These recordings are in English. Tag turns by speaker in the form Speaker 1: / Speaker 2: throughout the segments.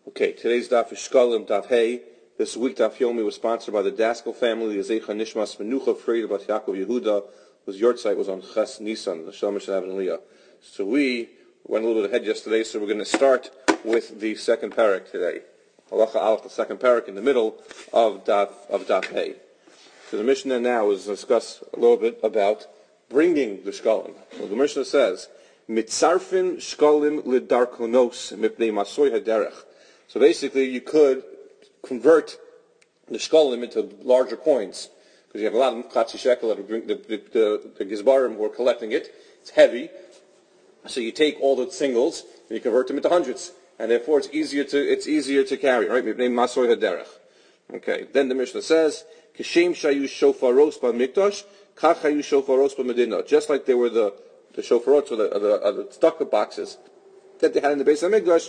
Speaker 1: Okay, today's daf is Shkalim Daf Hey. This week Daf Yomi was sponsored by the Daskal family. The Zeicha Nishmas Menucha Freida Bat Yaakov Yehuda, whose yahrzeit was on Ches Nisan, the Shalom Shabbat and Aliyah. So we went a little bit ahead yesterday, so we're going to start with the second parak today. Halacha Aleph, the second parak in the middle of Daf Hey. So the Mishnah now is discuss a little bit about bringing the Shkalim. So the Mishnah says, Mitzarfin Shkalim Lidarkonos Mipnei Masoy Haderech. So basically, you could convert the shkalim into larger coins because you have a lot of chatzi shekel that bring the gizbarim who are collecting it. It's heavy, so you take all the singles and you convert them into hundreds, and therefore it's easier to carry. Right? Masoy haderech. Okay. Then the Mishnah says, "Kishem shayu shofaros b'mikdash, kach hayu shofaros b'medina." Just like there were the shofarot or the stucco boxes that they had in the base of Mikdash.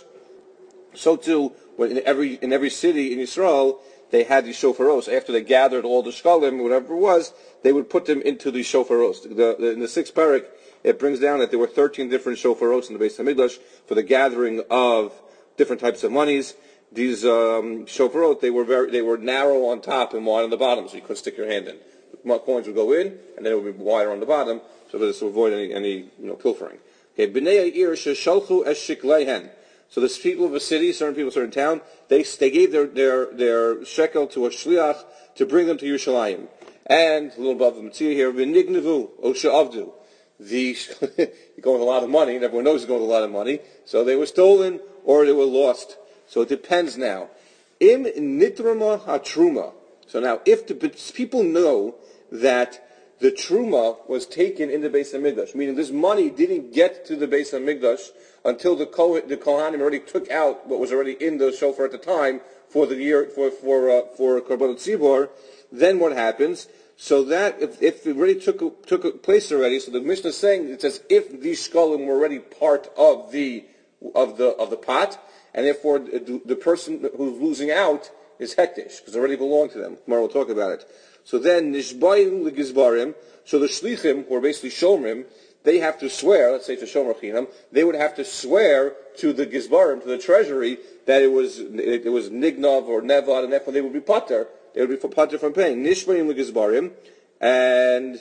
Speaker 1: So too, when in every city in Israel, they had these shofaros. After they gathered all the shkalim, whatever it was, they would put them into these shofaros. In the sixth parak, it brings down that there were 13 different shofaros in the Beis Hamikdash for the gathering of different types of monies. These shofarot, they were narrow on top and wide on the bottom, so you couldn't stick your hand in. The coins would go in, and then it would be wider on the bottom, so as to avoid any pilfering. Okay, b'nei ha'ir sheshalchu es shiklehen. So the people of a city, certain people, certain town, they gave their shekel to a shliach to bring them to Yerushalayim. And a little above the Mitzvah here, v'nignevu o she'avdu. You're going with a lot of money, and everyone knows you're going with a lot of money. So they were stolen or they were lost. So it depends now. Im nitrama hatruma. So now, if the people know that the truma was taken in the Beis Hamikdash, meaning this money didn't get to the Beis Hamikdash until the Kohanim already took out what was already in the shofar at the time for the year for Korbanot Tzibor. Then what happens? So that if it already took place already, so the Mishnah is saying it says if these shkalim were already part of the pot, and therefore the person who's losing out is hektish because it already belonged to them. Tomorrow we'll talk about it. So then, nishbayim legizbarim, so the shlichim, who are basically shomrim, they have to swear, let's say it's a shomer chinam, they would have to swear to the gizbarim, to the treasury, that it was nignav or nevad, and therefore they would be pater. They would be pater from paying. Nishbayim legizbarim, and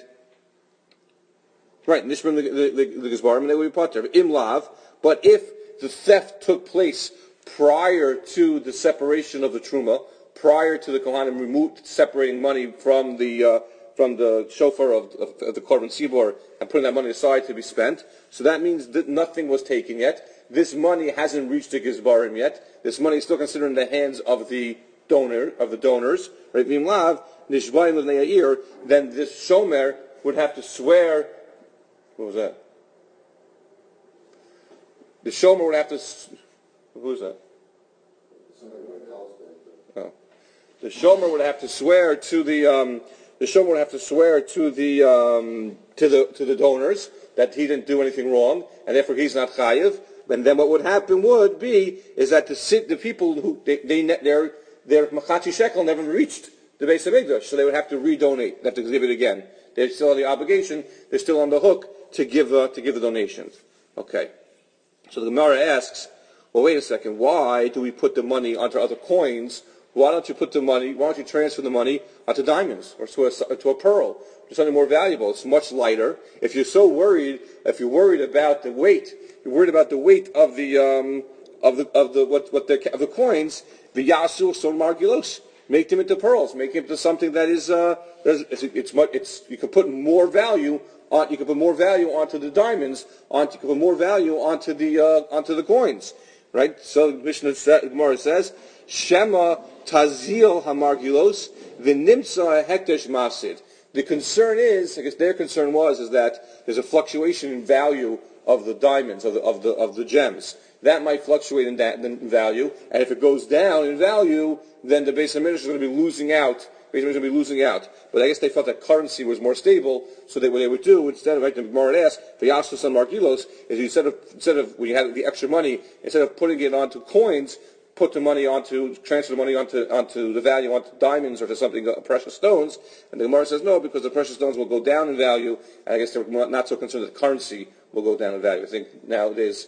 Speaker 1: nishbayim legizbarim, and they would be pater. Imlav, but if the theft took place prior to the separation of the truma, prior to the Kohanim separating money from the shofar of the Korban Tzibor and putting that money aside to be spent. So that means that nothing was taken yet. This money hasn't reached the Gizbarim yet. This money is still considered in the hands of the donors. Right? Then this shomer would have to swear. What was that? The shomer would have to. Who is that? Oh. The shomer would have to swear to the to the donors that he didn't do anything wrong, and therefore he's not chayiv. And then what would happen would be is that the people who their machachi shekel never reached the Beis Hamikdash, so they would have to redonate, they have to give it again. They're still on the obligation. They're still on the hook to give the donations. Okay. So the Gemara asks, well, wait a second. Why do we put the money onto other coins? Why don't you transfer the money onto diamonds or to a pearl, to something more valuable? It's much lighter. If you're worried about the weight, of the coins, the yasu son margilos, make them into pearls, make them into something that is you can put more value on. You can put more value onto the diamonds. You can put more value onto the coins. Right? So the Gemara says, Shema tazil hamargilos v'nimtza hektesh mafsid. The concern is, I guess their concern is that there's a fluctuation in value of the diamonds, of the gems. That might fluctuate in value, and if it goes down in value, then the Beis Hamikdash is going to be losing out. But I guess they felt that currency was more stable, so what they would do instead of, like the Gemara asks, v'yasus on margilos, is instead of when you had the extra money, instead of putting it onto coins, transfer the money onto the value onto diamonds or to something precious stones. And the Gemara says no, because the precious stones will go down in value, and I guess they're not so concerned that currency will go down in value. I think nowadays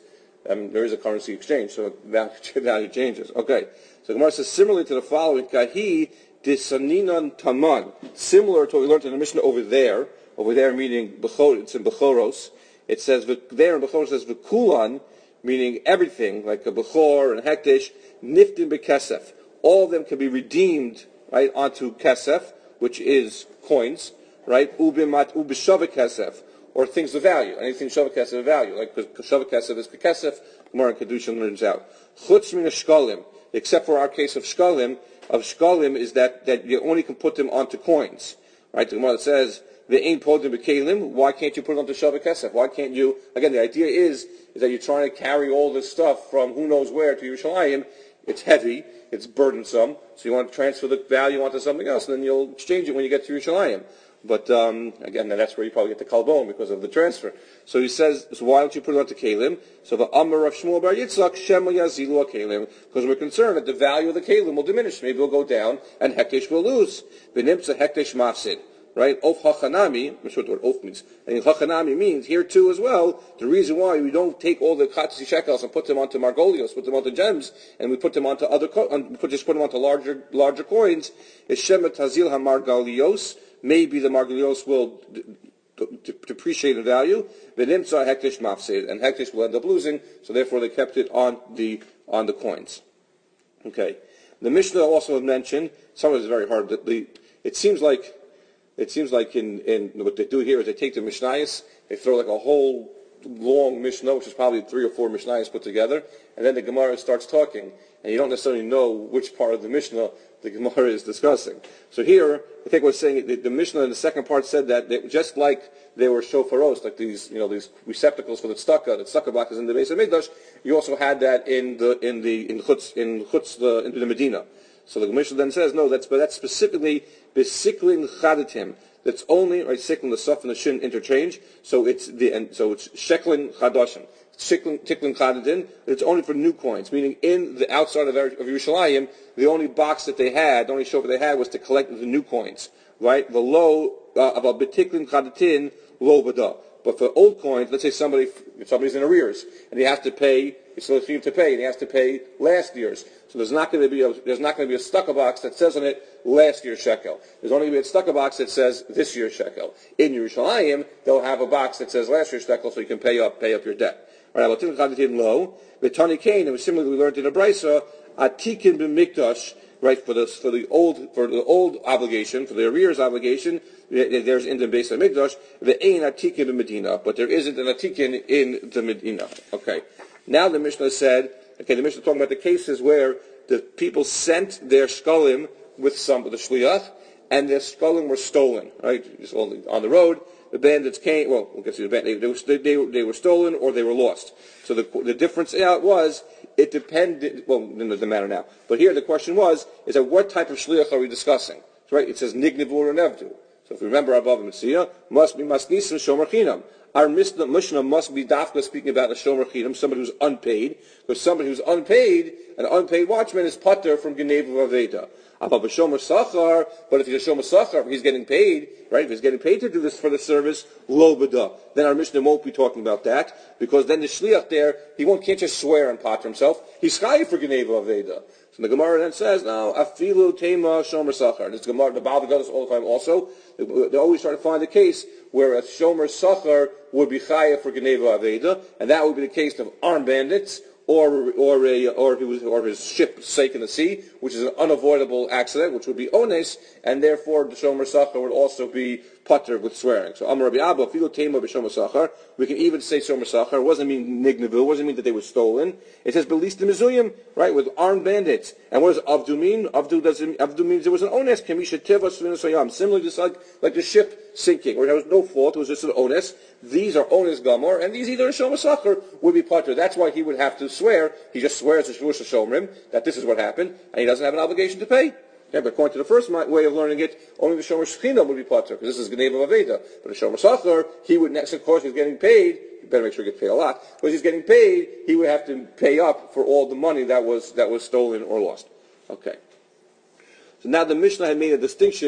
Speaker 1: there is a currency exchange, so value changes. Okay, so Gemara says similarly to the following, Kahi disaninan taman, similar to what we learned in the Mishnah over there meaning it's in Bechoros. It says there in Bechoros says v'kulan, meaning everything like a bechor and hektish, niftin bekesef. All of them can be redeemed, right, onto kesef, which is coins, right? Ubishava kesef, or things of value. Anything shava kesef of value, like shava kesef is kesef. Gemara and Kedushin learns out. Chutz min shkalim, except for our case of shkalim is that you only can put them onto coins, right? The Gemara says the ain't podim b'kelim. Why can't you put it onto shava kesef? Why can't you? Again, the idea is that you're trying to carry all this stuff from who knows where to Yerushalayim. It's heavy, it's burdensome, so you want to transfer the value onto something else, and then you'll exchange it when you get to Yerushalayim. But again, that's where you probably get the kalbon because of the transfer. So he says, so why don't you put it onto kelim? So the Amar of Shmuel Bar Yitzchak Shema Yazilu kelim, because we're concerned that the value of the kelim will diminish. Maybe it'll go down, and hekdesh will lose. V'nimtza hekdesh mafsid. Right? Of hachanami, I'm not sure what of means. And hachanami means here too as well. The reason why we don't take all the chatzi shekels and put them onto margolios, put them onto gems, and we put them onto just put them onto larger coins is shema tazil hamargalios. Maybe the margolios will depreciate in value. V'nimtza hekdesh mafsid, and hekdesh will end up losing. So therefore, they kept it on the coins. Okay. The Mishnah also mentioned. Some of it is very hard. It seems like in what they do here is they take the Mishnayos, they throw like a whole long Mishnah, which is probably 3 or 4 Mishnayos put together, and then the Gemara starts talking, and you don't necessarily know which part of the Mishnah the Gemara is discussing. So here, I think we're saying the Mishnah in the second part said that just like they were shofaros, like these receptacles for the tzedakah block is in the base of Mikdash, you also had that in the Medina. So the Mishnah then says, no, that's specifically besiklin chadatim. That's only right. Siklin, the suf and the shin interchange. So it's sheklin chadashim. Tiklin chadatin. It's only for new coins, meaning in the outside of Yerushalayim, the only box that they had, the only shofar they had was to collect the new coins, right? The low about betiklin chadatin lo bada. But for old coins, let's say somebody's in arrears and he has to pay. It's a to pay, and he has to pay last year's. So there's not going to be a tzedakah box that says on it last year's shekel. There's only going to be a tzedakah box that says this year's shekel. In Yerushalayim, they'll have a box that says last year's shekel, so you can pay up your debt. All right, low. V'tani kain, and similarly we learned in a brisa, atikin b'mikdash, right, for the old obligation, for the arrears obligation, there's in the base of Mikdash, the ein atikin b'Medina, but there isn't an atikin in the Medina. Okay. Now the Mishnah said, the Mishnah is talking about the cases where the people sent their shkalim with the shliach, and their shkalim were stolen, right? Just on the road, the bandits came, we'll get to the bandits, they were stolen or they were lost. So the difference was, it depended, it doesn't matter now. But here the question is that what type of shliach are we discussing? So, right, it says nignivu or nevdu. So if you remember above Mitzvah, must be masnisim shomer chinam. Our Mishnah must be dafka speaking about a shomer chinam, somebody who's unpaid, because somebody who's unpaid, an unpaid watchman is pater from genevu aveda. But if he's a shomer sachar, he's getting paid, right? If he's getting paid to do this for the service, lo bada. Then our Mishnah won't be talking about that, because then the shliach there, can't just swear and pater himself. He's chayiv for genevu aveda. So the Gemara then says, now, afilu tema shomer sachar. This Gemara, the Baal does this all the time also. They always try to find a case where a shomer sachar would be chayav for genevu aveda, and that would be the case of armed bandits, or his ship sank in the sea, which is an unavoidable accident, which would be ones, and therefore the shomer sachar would also be pater with swearing. So Amar Rabbi Abba, filu tema b'shomer sachar. We can even say shomer sachar. It wasn't mean nignavu. It wasn't mean that they were stolen. It says belis the mizuyim, right, with armed bandits. And what does avdu mean? Avdu means there was an ones. Kemisha teva svinasayam. Similarly, just like the ship sinking, where there was no fault. It was just an ones. These are ones gamor, and these either a shomer sachar would be pater. That's why he would have to swear. He just swears to shvush shomrim that this is what happened, and he doesn't have an obligation to pay. Yeah, but according to the first way of learning it, only the shomer shechina would be pater, because this is Geneva Aveda. But the shomer sachar, he would next, of course, he's getting paid. You better make sure he gets paid a lot. But he's getting paid, he would have to pay up for all the money that was stolen or lost. Okay. So now the Mishnah had made a distinction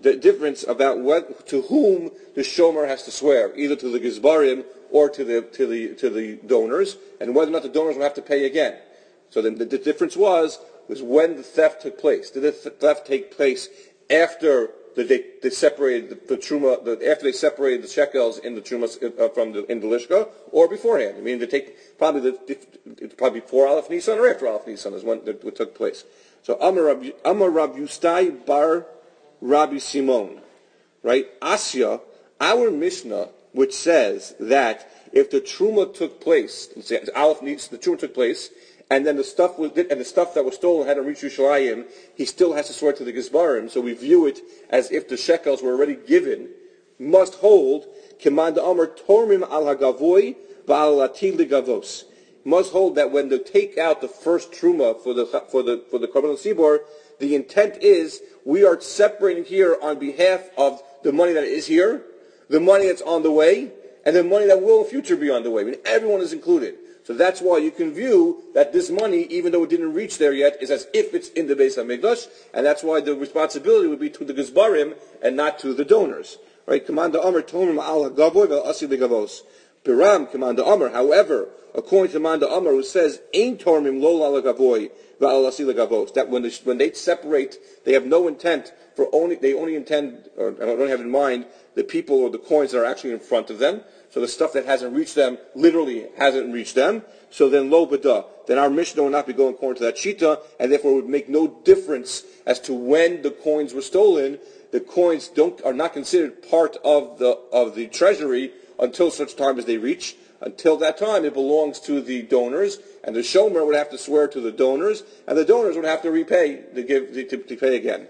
Speaker 1: the difference about to whom the shomer has to swear, either to the gizbarim or to the donors, and whether or not the donors will have to pay again. So then the difference was when the theft took place. Did the theft take place after they separated the truma, after they separated the shekels in the truma in the lishka, or beforehand? I mean, they take probably before Aleph Nisan or after Aleph Nisan is when it took place. So Amar Rab Yustai Bar Rabbi Simon, right? Asya, our Mishnah, which says that if the truma took place, let's say Aleph Nisan, the truma took place, and then the stuff that was stolen hadn't reached Yerushalayim, he still has to swear to the Gizbarim. So we view it as if the shekels were already given. Must hold Kemand Amar Tormim al Hagavoy Va'al Latil Gavos. Must hold that when they take out the first truma for the Korban Sibor, the intent is we are separating here on behalf of the money that is here, the money that's on the way, and the money that will in the future be on the way. I mean, everyone is included. So that's why you can view that this money, even though it didn't reach there yet, is as if it's in the Beis HaMikdash, and that's why the responsibility would be to the Gizbarim and not to the donors. Right? Commander Amr Tomim al Hagavoy ve'asi legavos. Piram Commander Amr. However, according to Commander Amr, who says Ein Tormim lo al Hagavoy ve'asi legavos, that when they separate, they have no intent they only intend, or don't have in mind the people or the coins that are actually in front of them. So the stuff that hasn't reached them literally hasn't reached them. So then lo bada, then our Mishnah will not be going according to that shita, and therefore it would make no difference as to when the coins were stolen. The coins are not considered part of the treasury until such time as they reach. Until that time, it belongs to the donors, and the shomer would have to swear to the donors, and the donors would have to repay to pay again.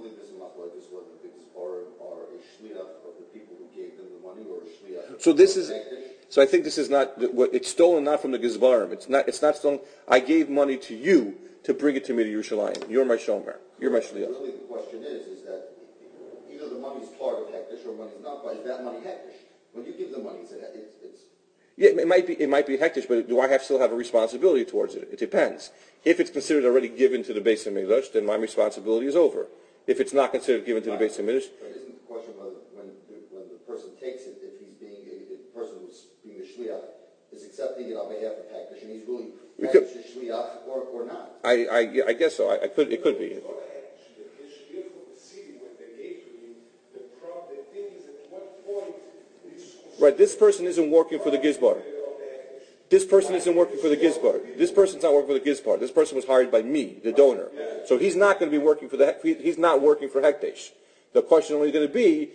Speaker 1: So I think this is not, it's stolen not from the Gizbarim. It's not stolen. I gave money to you to bring it to me to Yerushalayim. You're my shomer. You're my shliach.
Speaker 2: Really, the question is that either the money is part of hektish or money is not, but is that money hektish? When you give the money, it's
Speaker 1: yeah, it might be hektish, but do I still have a responsibility towards it? It depends. If it's considered already given to the Beis HaMikdash, then my responsibility is over. If it's not considered given to the Beis HaMikdash,
Speaker 2: but isn't the question whether when the person takes it, if the person who's being the shliach is accepting it on behalf of hektish, and he's really hektish the shliach or not?
Speaker 1: I guess so. It could be. Right, this person isn't working for the Gizbar. This person isn't working for the Gizbar. This person's not working for the Gizbar. This person was hired by me, the donor. So he's not going to be working for he's not working for Hekdesh. The question only going to be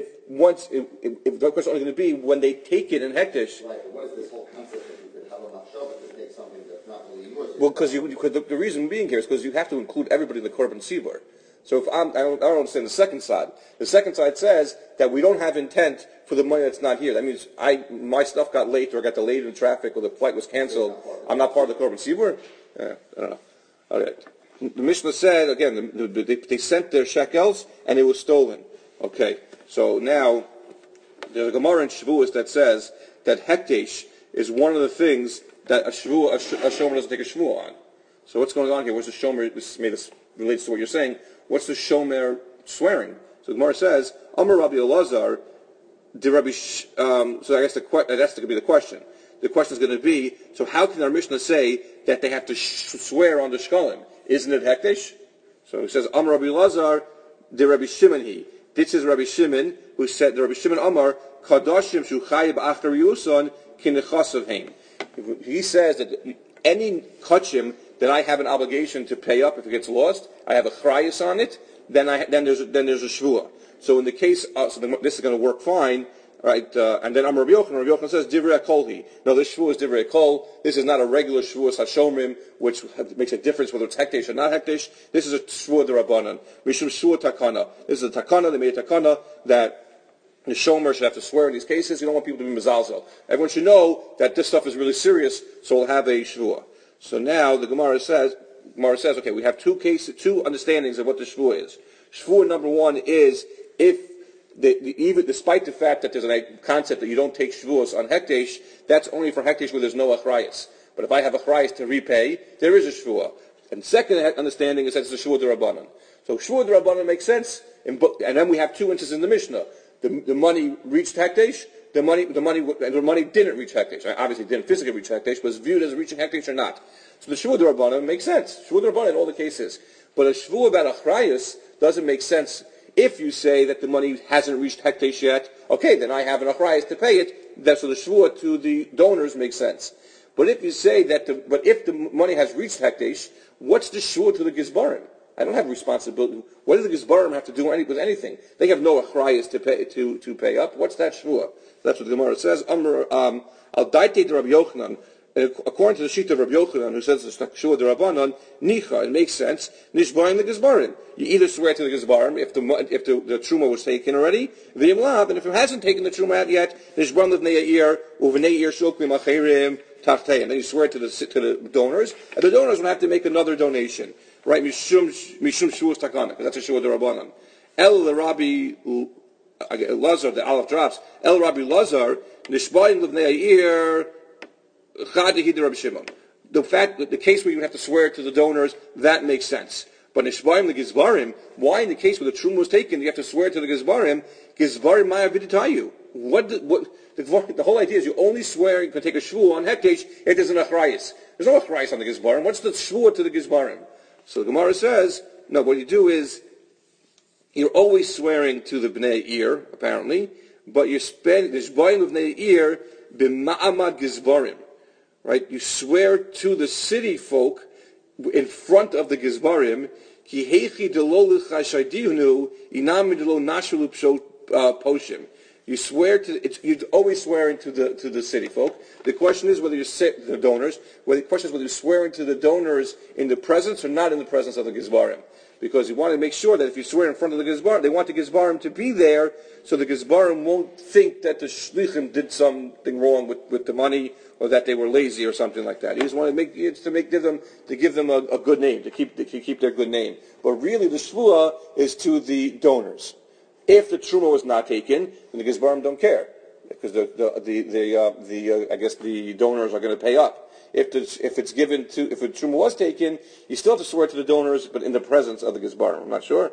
Speaker 1: when they take it in Hekdesh.
Speaker 2: Right, but what is this whole concept that you could have a machshava to take something that's not really yours?
Speaker 1: Well, because the reason being here is because you have to include everybody in the Korban Sibor. So if I don't understand the second side. The second side says that we don't have intent for the money that's not here. That means my stuff got late, or I got delayed in traffic, or the flight was canceled. I'm not part of the Korban Sibor. I don't know. All right. The Mishnah said again they sent their shekels and it was stolen. Okay. So now there's a Gemara in Shavuos that says that Hekdesh is one of the things that a shomer doesn't take a shvuah on. So what's going on here? What's the shomer? This relates to what you're saying. What's the shomer swearing? So the Gemara says, Amar Rabbi Elazar, so I guess that's going to be the question. The question is going to be, so how can our Mishnah say that they have to swear on the shkalim? Isn't it hekdesh? So it says, Amar Rabbi Elazar, de Rabbi Shimon he. This is Rabbi Shimon, who said, the Rabbi Shimon Amar, Kadashim shu chayib achar yuson kinechasav heim. He says that any kachim that I have an obligation to pay up if it gets lost, I have a chrayas on it, then there's a shvuah. So in the case, this is going to work fine, right? And then Rabbi Yochanan says divrei kolhi. No, this shvuah is divrei kol. This is not a regular shvuah hashomrim, which makes a difference whether it's hekdesh or not hekdesh. This is a shvuah derabanan. Mishum shvuah takana. This is a takana. They made a takana that the shomer should have to swear in these cases. You don't want people to be mezalzel. Everyone should know that this stuff is really serious, so we'll have a shvuah. So now the Gemara says, okay, we have two understandings of what the shvuah is. Shvuah number one is if even despite the fact that there's a concept that you don't take shvuahs on hekdesh, that's only for hekdesh where there's no achrayas. But if I have achrayas to repay, there is a shvuah. And second understanding is that it's a Shua D'Rabbanan. So Shua D'Rabbanan makes sense, and then we have two instances in the Mishnah. The money reached Hekdesh, the money didn't reach Hekdesh. Obviously, it didn't physically reach Hekdesh, but was viewed as reaching Hekdesh or not. So the Shua D'Rabbanan makes sense. Shua D'Rabbanan in all the cases. But a Shua about Achrayus doesn't make sense if you say that the money hasn't reached Hekdesh yet. Okay, then I have an Achrayus to pay it. That's so the Shua to the donors makes sense. But if you say that, but if the money has reached Hekdesh, what's the Shua to the Gizbarim? I don't have responsibility. What does the Gizbarim have to do with anything? They have no Achrayus to pay up. What's that Shua? That's what the Gemara says. Al daite de Rabbi Yochanan. According to the sheet of Rabbi Yochanan, who says it's Shua D'Rabbanan, Nicha, it makes sense. Nishbarim the Gizbarim. You either swear to the Gizbarim if the Truma was taken already, V'yimlav, and if it hasn't taken the Truma out yet, Nishbarim Livnei Ya'ir, U'vnei Ya'ir Shoklim Acherim Tachtei. And then you swear to the donors, and the donors will have to make another donation. Right? Mishum Shua Takana, because that's a Shua D'Rabbanan. El Rabbi Lazar, the Aleph drops. El Rabbi Lazar, Nishbarim Livnei Ya'ir, the fact that the case where you have to swear to the donors, that makes sense. But Nishbarim the Gizbarim, why in the case where the Truma was taken, you have to swear to the Gizbarim Maya Viditayu? The whole idea is you only swear, you can take a shvua on Hekdesh if there's an Achrayus. There's no Achrayus on the Gizbarim. What's the shvua to the Gizbarim? So the Gemara says, no, what you do is, you're always swearing to the Bnei Ir, apparently, but you're spending, Nishbarim of Bnei Ir, b'ma'amad Gizbarim. Right, you swear to the city folk in front of the Gizbarim, ki heichi delo l'chashaydihnu inam delo nashulu poshim. You swear you're always swearing to the city folk. The question is whether the donors. The question is whether you're swearing to the donors in the presence or not in the presence of the Gizbarim. Because you want to make sure that if you swear in front of the Gizbarim, they want the Gizbarim to be there, so the Gizbarim won't think that the Shlichim did something wrong with the money, or that they were lazy or something like that. You just want to give them a good name, to keep their good name. But really, the Shvua is to the donors. If the Truma was not taken, then the Gizbarim don't care, because I guess the donors are going to pay up. If the Truma was taken, you still have to swear to the donors, but in the presence of the Gizbarim. I'm not sure.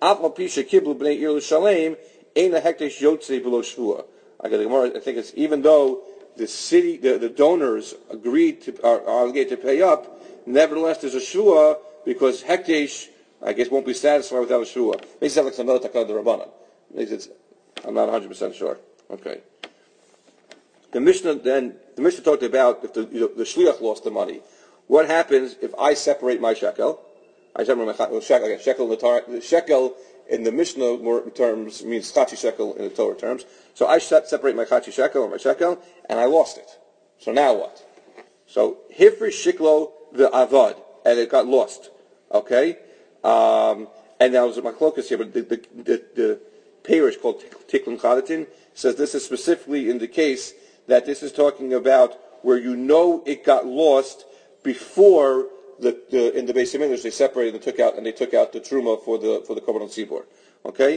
Speaker 1: I think it's even though the city, the donors agreed are obligated to pay up, nevertheless there's a shvua because Hekdesh, I guess, won't be satisfied without a shvua. Maybe it sounds like another Takad D'Rabbanan. I'm not 100% sure. Okay. The Mishnah talked about if the shliach lost the money. What happens if I separate my shekel? I separate my shekel. Again, shekel in the Mishnah terms means chachi shekel in the Torah terms. So I separate my chachi shekel or my shekel, and I lost it. So now what? So hifrish shiklo the avad, and it got lost. Okay, and that was my clokus here, but the parish called Tiklun Chadatin says this is specifically in the case that this is talking about where you know it got lost before in the Beis Hamikdash they separated and took out the truma for the Korban Tzibor. Okay,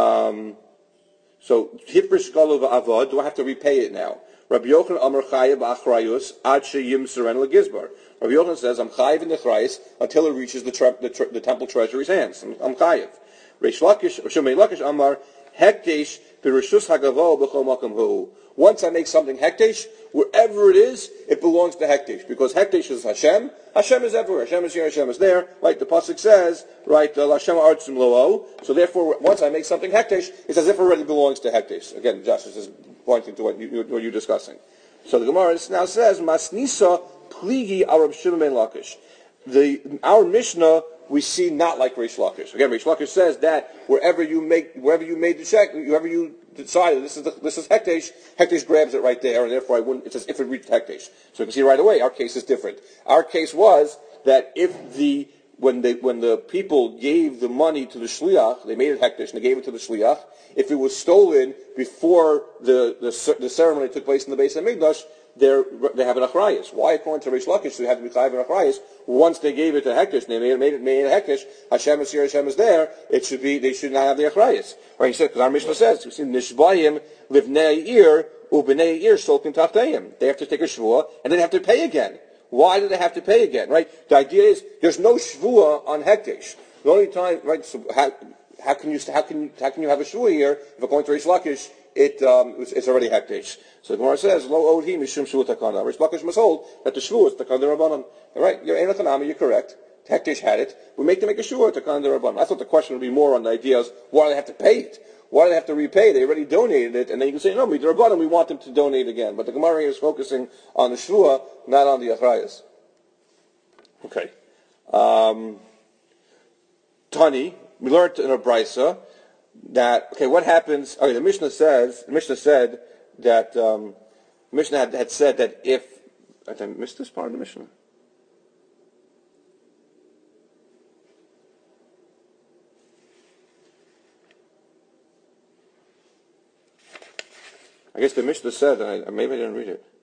Speaker 1: so hifrish shiklo the avad. Do I have to repay it now? Rabbi Yochanan Amar Chayav Achrayus Ad Sheyim Seren LeGizbar. Rabbi Yochanan says, I'm Chayav in the Achrayus until it reaches the temple treasury's hands. I'm Chayav. Reish Lakish Amar Hekdesh B'Rishus Hagavo B'Chol Makom Hu. Once I make something Hekdesh, wherever it is, it belongs to Hekdesh. Because Hekdesh is Hashem. Hashem is everywhere. Hashem is here, Hashem is there. Like the Pasuk says, right, Hashem Artzim Lo'o. So therefore, once I make something Hekdesh, it's as if it already belongs to Hekdesh. Again, Josh is pointing to what you're discussing. So the Gemara now says, Masnisa Pligi Arab Shimon ben Lakish. Our Mishnah we see not like Reish Lakish. Again, Reish Lakish says that wherever you made the check, wherever you decided this is Hekdesh, Hekdesh grabs it right there, and therefore it's as if it reached Hekdesh. So you can see right away our case is different. Our case was that when the people gave the money to the shliach, they made it Hekdesh and they gave it to the shliach. If it was stolen before the ceremony took place in the Beis Hamikdash, they have an achrayus. Why, according to Reish Lakish, they have to be chayav an achrayus? Once they gave it to Hekdesh, they made it Hekdesh. Hashem is here, Hashem is there. They should not have the achrayus. Right? He said because our Mishnah says, "Nishbayim livnei ir ubnei ir shulkin tachteim." They have to take a shvua and then have to pay again. Why do they have to pay again, right? The idea is there's no shvua on hekdesh. The only time, right? So how can you have a shvua here if according to Reish Lakish it's already hekdesh? So the Gemara says lo odhi mishum shvua takana. Reish Lakish must hold that the shvua is takana rabbanon. Right? You're ein lechanami. You're correct. Hekdesh had it. We make them make a shvua takana rabbanon. I thought the question would be more on the ideas why do they have to pay it. Why do they have to repay? They already donated it, and then you can say, no, the Rabbanim, we want them to donate again. But the Gemara is focusing on the Shvua, not on the Achrayas. Okay. Tani, we learned in a Brisa that, okay, what happens, okay, the Mishnah said that, Mishnah had said that if, I missed this part of the Mishnah. I guess the Mishnah said, and maybe I didn't read it.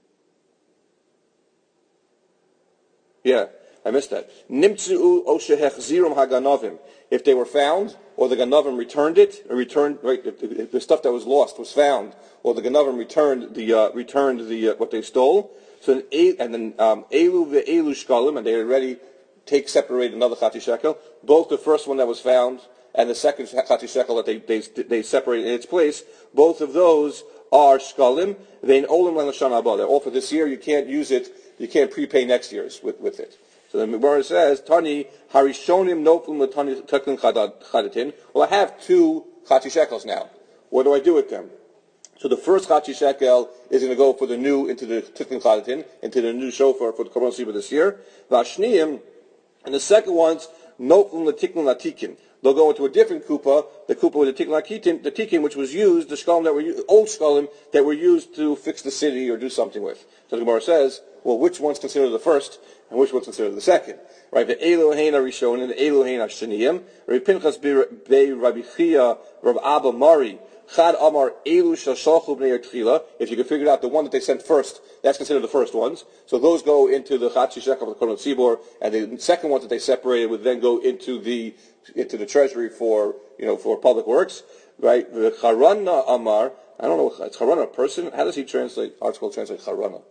Speaker 1: Yeah, I missed that. Nimtzu o shehechzirum haganovim. If they were found, or the ganovim returned it, or returned right, the stuff that was lost was found, or the ganovim returned the what they stole. So and then elu ve'elu shkalim, and they already separate another chati shekel. Both the first one that was found and the second chati shekel that they separated in its place. Both of those are shkalim. Vein olim l'shana haba. They're all for this year. You can't use it. You can't prepay next year's with it. So the Gemara says, Tani harishonim noflim l'tani teklin chadatin. Well, I have 2 chati shekels now. What do I do with them? So the first chati shekel is going to go for the new into the teklin chadatin, into the new shofar for the korban siba this year. V'ashniyim, and the second one's noflim l'tiklin latikin. They'll go into a different kupa, the kupa with the tikkun, which was used, the shkalim that were old shkalim that were used to fix the city or do something with. So the Gemara says, well, which one's considered the first and which one's considered the second? Right? The Elohein Arishonim, the Elohein Asheniyim. Rabbi Pinchas be Rabbi Chia, Rabbi Abba Mari. Chad Amar Elu Shashalchu Bnei Tchila. If you can figure out the one that they sent first, that's considered the first ones. So those go into the Chatzi Shekel of the Korban Tzibor, and the second ones that they separated would then go into the treasury for public works. Right? The Charana Amar. I don't know. It's Charana a person. How does he translate? Article translate Charana.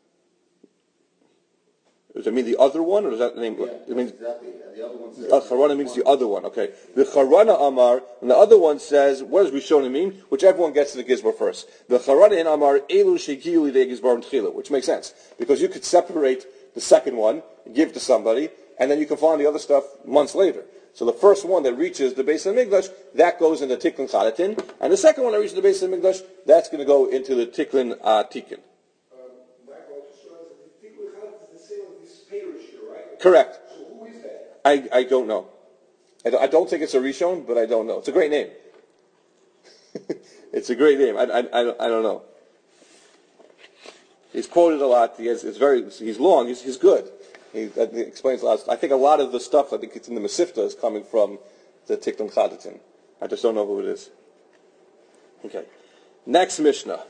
Speaker 1: Does it mean the other one, or does that name?
Speaker 2: Yeah,
Speaker 1: it means
Speaker 2: exactly. And the other one says
Speaker 1: Charana means the other one. Okay. The Charana Amar, and the other one says, what does Rishonim mean? Whichever one gets to the Gizbar first. The Charana in Amar Elu Shegilu de Gizbar Tchila, which makes sense because you could separate the second one, give to somebody, and then you can find the other stuff months later. So the first one that reaches the Beis HaMikdash, that goes into Tikkun Chadatin, and the second one that reaches the Beis HaMikdash, that's going to go into the Tikkun Tikkun. Correct.
Speaker 2: So who is that?
Speaker 1: I don't know. I don't think it's a Rishon, but I don't know. It's a great name. It's a great name. I don't know. He's quoted a lot. He's long. He's good. He explains a lot. I think a lot of the stuff, I think it's in the Masifta, is coming from the Tikkun Chadatin. I just don't know who it is. Okay. Next Mishnah.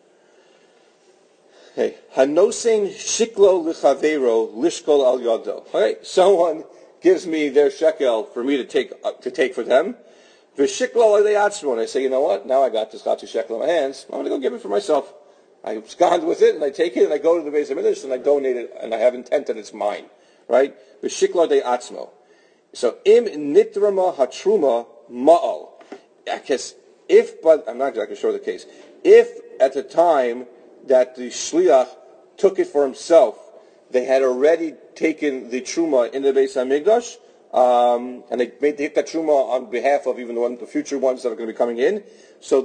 Speaker 1: Okay. Hanosin shiklo lichavero lishkol al yado. Okay. Someone gives me their shekel for me to take for them. V'shiklo le'atzmo. And I say, you know what? Now I got this Chatzi shekel in my hands. I'm going to go give it for myself. I abscond with it, and I take it, and I go to the Beis HaMikdash, and I donate it, and I have intent that it's mine. Right? V'shiklo de'atzmo. So, im nitrama hatruma ma'al. I guess but I'm not exactly sure of the case. If at the time that the shliach took it for himself, they had already taken the truma in the Beis HaMikdash, and they hit that truma on behalf of even the future ones that are going to be coming in, so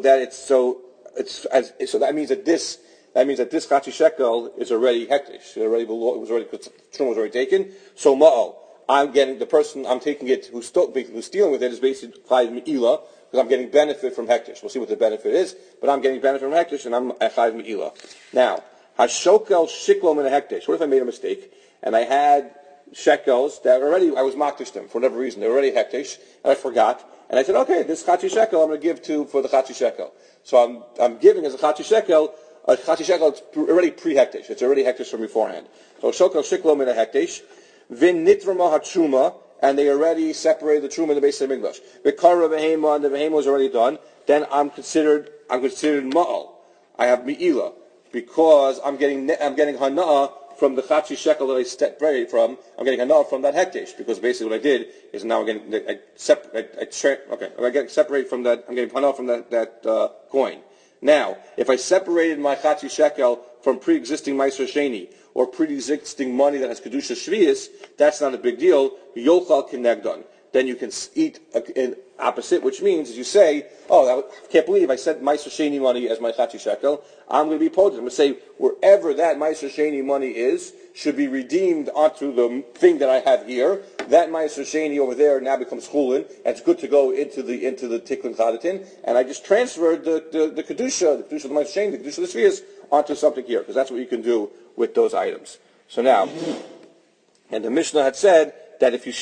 Speaker 1: that means that this Chatzi shekel is already hektish. Truma was already taken. So ma'al, I'm getting the person I'm taking it who's stealing with it is basically chayv me'ilah, because I'm getting benefit from hektish. We'll see what the benefit is, but I'm getting benefit from hektish, and I'm chayv me'ilah. Now, hashokel shiklo min hektish. What if I made a mistake and I had shekels that already I was makdish them for whatever reason? They're already hektish, and I forgot. And I said, okay, this Chatzi shekel I'm going to give for the Chatzi shekel. So I'm giving as a Chatzi shekel. A Chatzi shekel it's already pre-hektish. It's already hektish from beforehand. So shokel shiklo min hektish, vin nitrama hatruma, and they already separated the truma in the Beis HaMikdash. V'kara behema, and the behema was already done. Then I'm considered ma'al. I have me'ilah because I'm getting hana'ah from the Chatzi Shekel that I separated from, I'm getting hana from that hekdesh, because basically what I did is now I'm getting, I get separate from that, I'm getting hana from that coin. Now, if I separated my Chatzi Shekel from pre-existing Meiser Sheni, or pre-existing money that has Kedusha Shvius, that's not a big deal. Yochal Kinegdon. Then you can eat in opposite, which means, as you say, I can't believe I sent Meiser Sheni money as my Chatzi Shekel. I'm going to be potent. I'm going to say, wherever that Meiser Sheni money is, should be redeemed onto the thing that I have here. That Meiser Sheni over there now becomes Chulin, and it's good to go into the Tikkun Chadatin, and I just transferred the Kedusha of the Meiser Sheni, the Kedusha of the Shvius, onto something here, because that's what you can do with those items. So now, and the Mishnah had said that if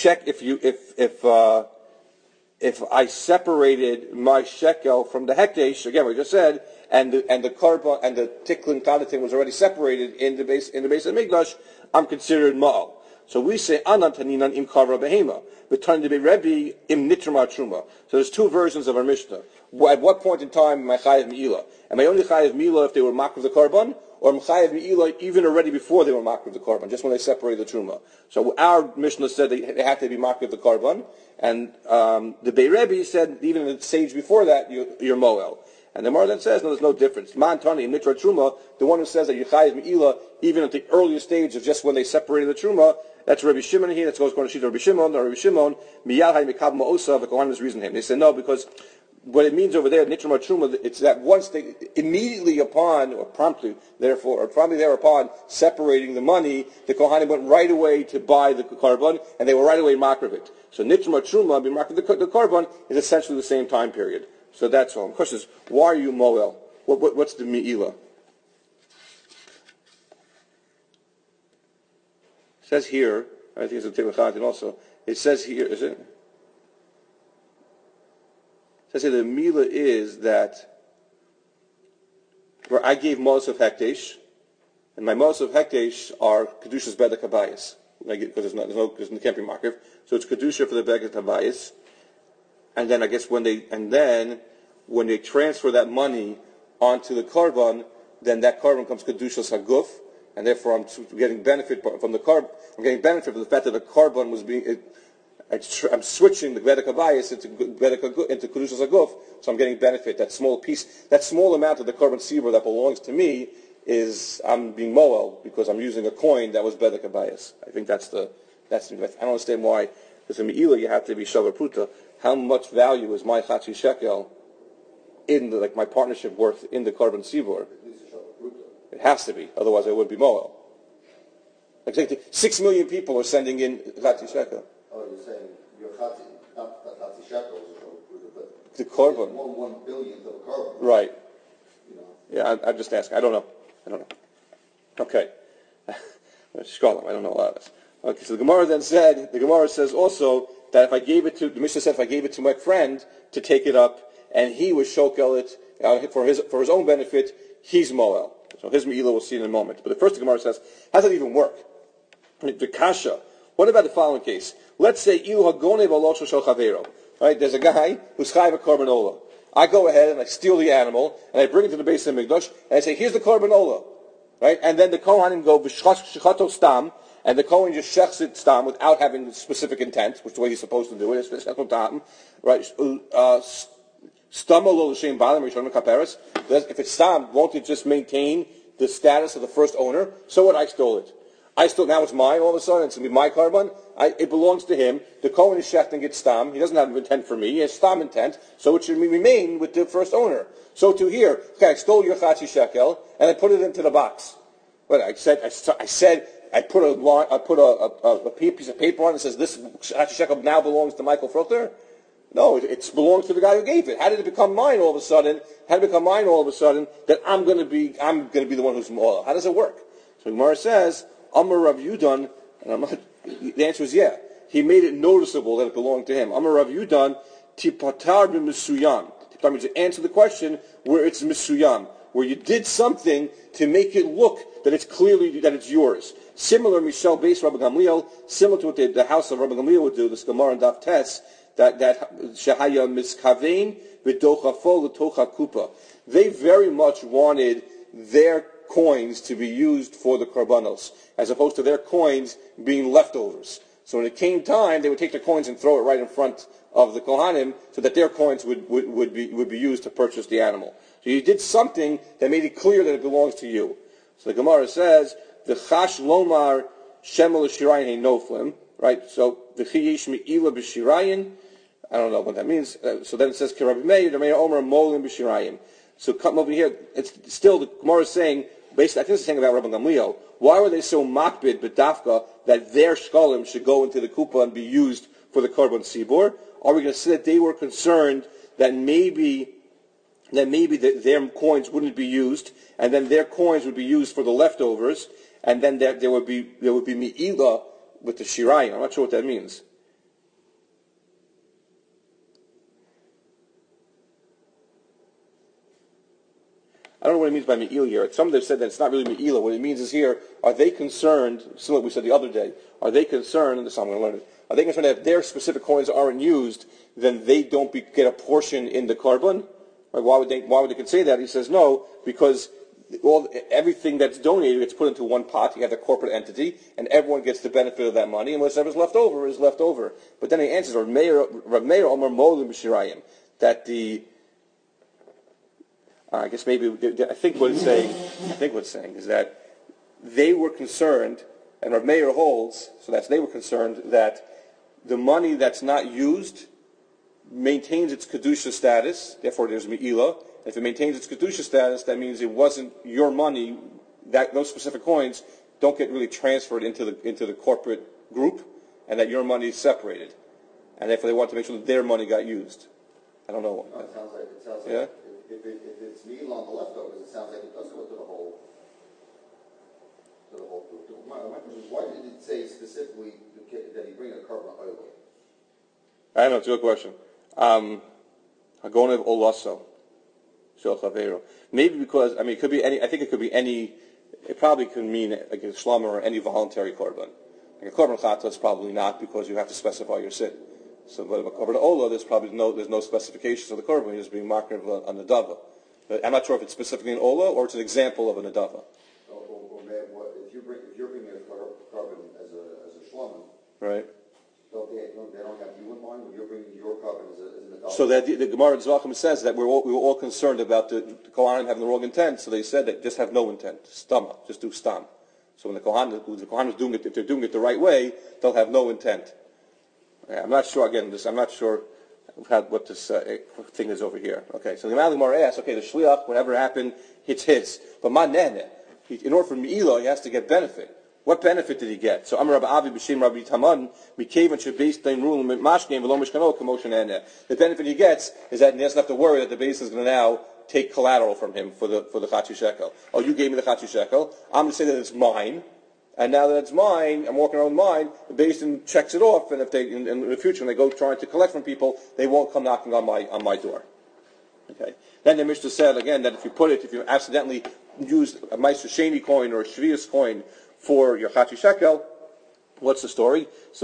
Speaker 1: I separated my shekel from the hekdesh, again we just said, and the korban and the tikkun kadatin was already separated in the base of the Mikdash, I'm considered ma'al. So we say anan taninan im kavra behema, v'tan de Rebbe im nitrama truma. So there's two versions of our Mishnah. At what point in time am I chayav mi'ila? Am I only chayav mi'ila if they were makriv the korban, or am I chayav mi'ila even already before they were makriv the korban, just when they separated the truma? So our Mishnah said they had to be makriv the korban, and the Bei Rebbe said even in the stage before that you're moel. And the Gemara then says, no, there's no difference. Man Tani, Mitra Truma, the one who says that Yechayiv Me'ila, even at the earliest stage of just when they separated the Truma, that's Rabbi Shimon here, that's going to Shita Rabbi Shimon, Miyal Hay Mekab Ma'osa, the Kohanim is reasoning him. They say, no, because what it means over there, Nitra Truma, it's that once they, immediately upon, or promptly, therefore, or probably thereupon, separating the money, the Kohanim went right away to buy the Korban, and they were right away makriv it. So Nitra Truma, being makriv the Korban, is essentially the same time period. So that's all. The question is, why are you moel? What's the mi'ila? It says here, I think it's a Tikkun Chadatin also, it says here, is it? It says here the mi'ila is that where I gave Mos of Hekdesh, and my Mos of Hekdesh are Kedushas Bedek Habayis, because there can't be makriv, so it's Kedusha for the Bedek Habayis. And then I guess when they transfer that money onto the korban, then that korban becomes kedushas haguf, and therefore I'm getting benefit from the korban. I'm getting benefit from the fact that the korban was being. I'm switching the bedek habayis into kedushas haguf, so I'm getting benefit. That small piece, that small amount of the korban sibur that belongs to me I'm being moel because I'm using a coin that was bedek habayis. I think that's the. I don't understand why. Because in Me'ila you have to be shavar pruta. How much value is my Chatzi Shekel in my partnership worth in the korban sibur? It has to be, otherwise I would be moel. Like 6 million people are sending in Chatzi Shekel.
Speaker 2: Oh, you're saying your Chatzi, not the Chatzi Shekel is a shavar pruta, but
Speaker 1: the korban.
Speaker 2: 1/1,000,000th of a korban.
Speaker 1: Right.
Speaker 2: You know.
Speaker 1: Yeah, I'm just asking. I don't know. Okay. Shkolim, I don't know a lot of this. Okay, so the Gemara says also that the Mishnah said if I gave it to my friend to take it up, and he was shokel it for his own benefit, he's moel. So his me'ilah we'll see in a moment. But the first Gemara says, how does that even work? The kasha. What about the following case? Let's say ilu hagone v'alosh shel chavero. Right? There's a guy who's chayav a korban olah. I go ahead and I steal the animal and I bring it to the base of the Mikdash and I say, here's the korban olah. Right? And then the Kohanim go v'shchato stam. And the Kohen just shechs it stam without having specific intent, which is the way he's supposed to do it. It's right? Stam lo l'shem balim rishon kaperes. If it's stam, won't it just maintain the status of the first owner? So what? I stole it. Now it's mine all of a sudden. It's going to be my korban. It belongs to him. The Kohen is shechting it stam. He doesn't have intent for me. He has stam intent. So it should remain with the first owner. So to here, okay, I stole your Chatzi Shekel and I put it into the box. What I said. I put a piece of paper on it that says this Chatzi Shekel now belongs to Michael Fruchter. No, it belongs to the guy who gave it. How did it become mine all of a sudden? That I'm going to be the one who's moel? How does it work? So Gemara says, Amar Rav Yudan, and the answer is yeah. He made it noticeable that it belonged to him. Amar Rav Yudan, tipatar b'misuyam. Tipatar means to answer the question where it's misuyam, where you did something to make it look that it's clearly that it's yours. Similar, Michel base Rabbi Gamliel, similar to what the house of Rabbi Gamliel would do, this Gemara and Daf Tes, that Shehaya Miskavein v'dochafo l'tocha kupa. They very much wanted their coins to be used for the korbanos, as opposed to their coins being leftovers. So when it came time, they would take their coins and throw it right in front of the Kohanim, so that their coins would be used to purchase the animal. So you did something that made it clear that it belongs to you. So the Gemara says, the chash lomar shemel shirayin noflim, right? So the chiyesh me'ila b'shirayin, I don't know what that means. So then it says, K'Rabbi Meir, the Meir Omer molim b'shirayin. So come over here, it's still, the Gemara is saying, basically, I think it's saying about Rabbi Gamliel, why were they so makbid b'dafka that their shkalim should go into the kupa and be used for the korban sibor? Are we going to say that they were concerned that maybe their coins wouldn't be used, and then their coins would be used for the leftovers, and then there would be me'ila with the shirayim? I'm not sure what that means. I don't know what it means by me'ila here. Some have said that it's not really me'ila. What it means is here, are they concerned, similar to what we said the other day, are they concerned, and this I'm going to learn it, are they concerned that if their specific coins aren't used, then they don't get a portion in the korban? Right? Why would they say that? He says no, because everything that's donated gets put into one pot. You have the corporate entity, and everyone gets the benefit of that money, and whatever's left over is left over. But then he answers, Rav Meir Omer Molim B'Shirayim, that I guess maybe, I think what it's saying is that they were concerned, and Rav Meir holds, they were concerned that the money that's not used maintains its kedusha status, therefore there's me'ila. If it maintains its kedusha status, that means it wasn't your money, that those specific coins don't get really transferred into the corporate group, and that your money is separated. And therefore they want to make sure that their money got used. I don't know.
Speaker 2: No, it sounds like
Speaker 1: yeah?
Speaker 2: If it's meal on the leftovers, it sounds like it does go to the whole group. My question is, why did it say specifically that he bring a korban oil?
Speaker 1: I don't know, it's a good question. Hagonev olaso. Maybe because, it could be any, I think it could be any, it probably could mean like a shlama or any voluntary korban. Like a korban chata is probably not, because you have to specify your sin. So, but a korban ola, there's no specifications of the korban. You're just being marked on the nedava. But I'm not sure if it's specifically an ola or it's an example of a nedava.
Speaker 2: If you're bringing a korban as a shlama,
Speaker 1: right?
Speaker 2: They don't have you in mind when you're bringing your korban as an nedava.
Speaker 1: So that the Gemara in Zvachim says that we were all concerned about the Kohanim having the wrong intent. So they said that just have no intent, stama, just do stam. So when the Kohanim is doing it, if they're doing it the right way, they'll have no intent. I'm not sure, I'm not sure what this thing is over here. Okay, so the Gemara asks, the shliach, whatever happened, it's his. But ma nene, in order for me'ila, he has to get benefit. What benefit did he get? So Amar Rabbi Avi b'Shem Rabbi Taman mikevan shebeis dein rule mashkein v'lo mishkano k'moshen nene. The benefit he gets is that he doesn't have to worry that the base is going to now take collateral from him for the chatzis shekel. Oh, you gave me the chatzis shekel. I'm going to say that it's mine. And now that it's mine, I'm walking around with mine, the Beis Din checks it off, and if they, in the future, when they go trying to collect from people, they won't come knocking on my door. Okay. Then the Mishnah said, again, that if you accidentally used a Meiser Sheni coin or a Shvius coin for your Chatzis Shekel, what's the story? So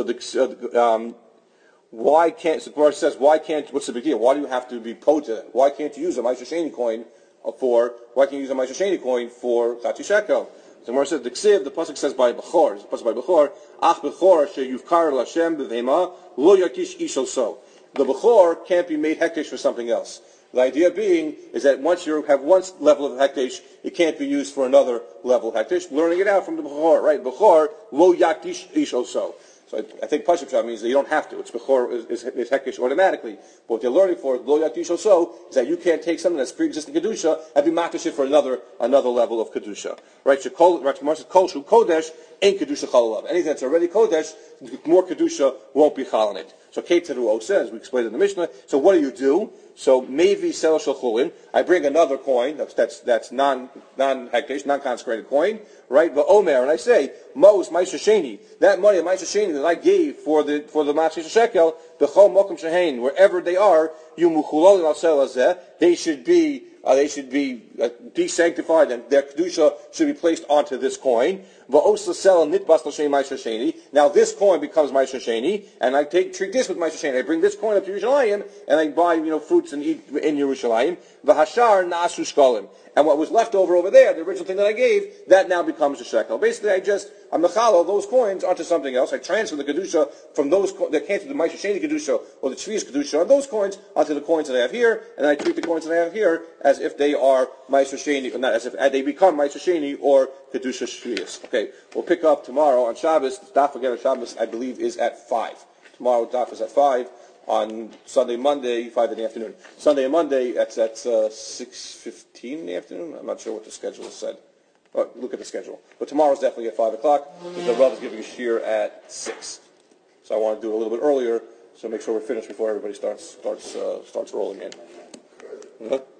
Speaker 1: why can't, so the Gemara says, what's the big deal? Why do you have to be potent? Why can't you use a Meiser Sheni coin for Chatzis Shekel? The Gemara says, the pasuk says by Bechor, Ach Bechor sheyuvkar l'Hashem b'vehema lo yakish ish also. The Bechor can't be made hektish for something else. The idea being is that once you have one level of hektish, it can't be used for another level of hektish. Learning it out from the Bechor, right? Bechor lo yakish ish also. So I think Pashup Shah means that you don't have to. It's Bechor is hektish automatically. But what they're learning for, lo yakish also, is that you can't take something that's pre-existing kedusha and be makdish it for another level of kedusha. Right? Kol shu kodesh ain't kedusha chalalav. Anything that's already kodesh, more kedusha won't be chal in it. So Kate Teruo says, we explained in the Mishnah. So what do? So Mevi Sel Shulchulin, I bring another coin that's non-hektish, non-consecrated coin, right? But Omer, and I say, Mos Ma'aser Sheni, that money of Ma'aser Sheni that I gave for the Matzah Shekel, B'chol Mokum Shehein, wherever they are, you Muchulol Al Sel Azeh, they should be desanctified, and their kedusha should be placed onto this coin. Now this coin becomes Ma'aser Sheni, and I treat this with Ma'aser Sheni. I bring this coin up to Yerushalayim, and I buy fruits and eat in Yerushalayim. V'hashar na'asu shkalim. And what was left over there, the original thing that I gave, that now becomes a shekel. Basically, I'm mechalo those coins onto something else. I transfer the kedusha from those that came to the Ma'aser Sheni kedusha or the Tzvius kedusha on those coins onto the coins that I have here, and I treat the coins that I have here as if they are Ma'aser Sheni, or not as if they become Ma'aser Sheni or kedusha Tzvius. Okay, we'll pick up tomorrow on Shabbos. Daf again on Shabbos, I believe, is at 5. Tomorrow daf is at 5. On Sunday, Monday, 5 in the afternoon. Sunday and Monday, that's at 6:15 in the afternoon. I'm not sure what the schedule said. Look at the schedule. But tomorrow's definitely at 5 o'clock. The Rav is giving a shiur at 6. So I want to do it a little bit earlier, so make sure we're finished before everybody starts rolling in.